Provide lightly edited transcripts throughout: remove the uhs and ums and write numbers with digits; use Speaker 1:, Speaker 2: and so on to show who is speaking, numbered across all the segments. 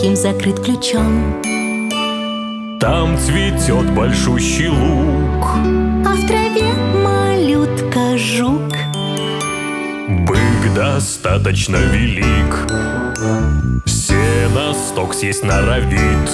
Speaker 1: маленьким закрыт ключом.
Speaker 2: Там цветет большущий лук,
Speaker 1: А в траве малютка-жук.
Speaker 2: бык достаточно велик, сено сток съесть норовит.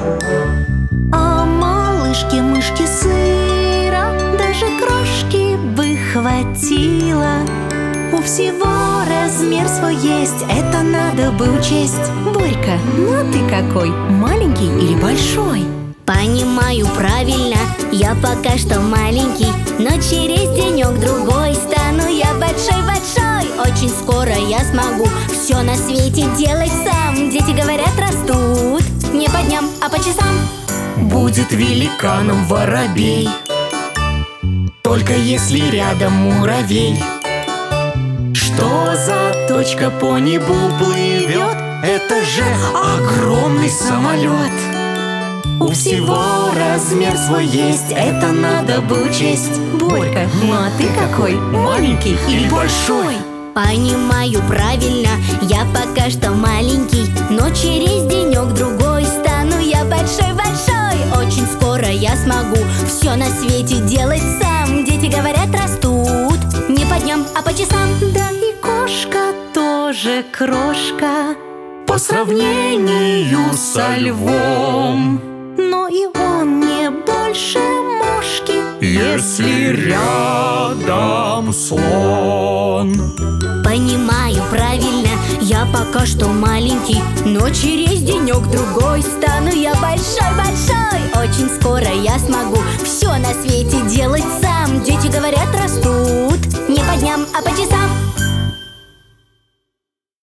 Speaker 1: А малышке-мышке сыра даже крошки бы хватило. У всего размер свой есть, это надо бы учесть. Борька, ну ты какой, маленький или большой?
Speaker 3: Понимаю правильно, я пока что маленький, но через денек-другой стану я большой-большой. Очень скоро я смогу все на свете делать сам. Дети говорят, растут не по дням, а по часам.
Speaker 1: Будет великаном воробей, только если рядом муравей. Что за точка по небу плывет? Это же огромный самолет. У всего размер свой есть, это надо бы учесть. Борька, ну а ты какой, маленький или большой?
Speaker 3: Понимаю правильно, я пока что маленький, но через денек-другой стану я большой-большой. Очень скоро я смогу все на свете делать сам. Дети говорят, растут не по дням, а по часам.
Speaker 1: Да и кошка тоже крошка по сравнению со львом. Но и он не больше мошки, если рядом слон.
Speaker 3: Понимаю правильно, я пока что маленький, но через денек-другой стану я большой-большой. Очень скоро я смогу все на свете делать сам.